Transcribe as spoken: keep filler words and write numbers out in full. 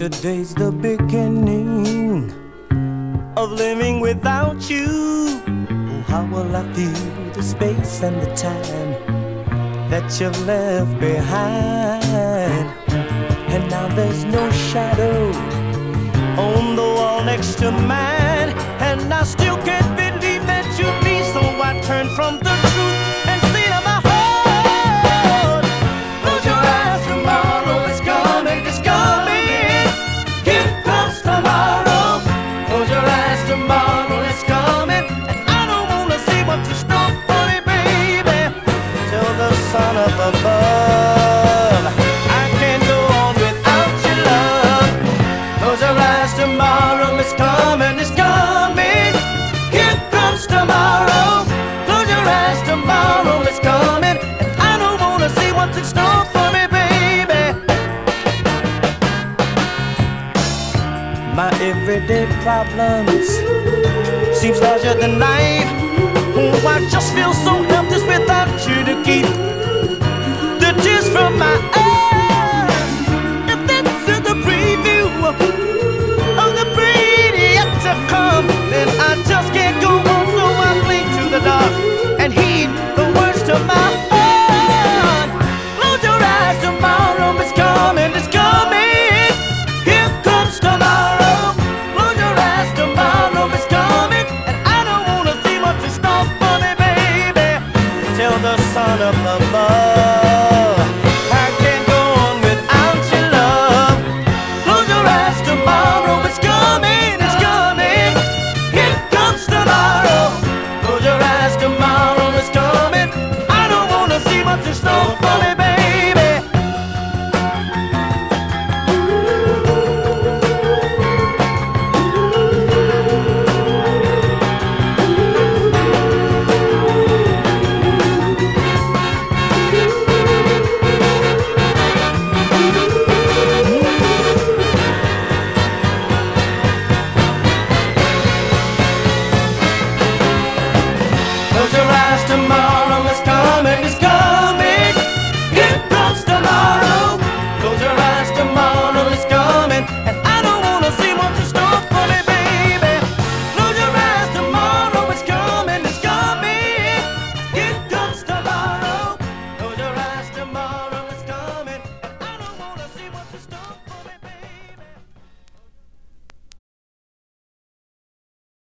Today's the beginning of living without you. Oh, how will I feel the space and the time that you've left behind? And now there's no shadow on the wall next to mine, and I still can't believe that you be. So I turn from the truth and see to my heart. Close your eyes, tomorrow is coming, it's coming. Here comes tomorrow. Close your eyes, tomorrow is coming, and I don't wanna see what you stole for me, baby. Till the sun up above, I can't go on without your love. Close your eyes, tomorrow is coming, it's coming. Here comes tomorrow. Close your eyes, tomorrow is coming, and I don't wanna see what's in store for me, baby. My everyday problems seems larger than life. Oh, I just feel so helpless without you to keep the tears from my eyes.